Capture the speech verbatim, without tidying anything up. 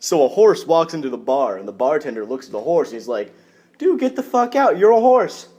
So a horse walks into the bar, and the bartender looks at the horse, and he's like, "Dude, get the fuck out! You're a horse."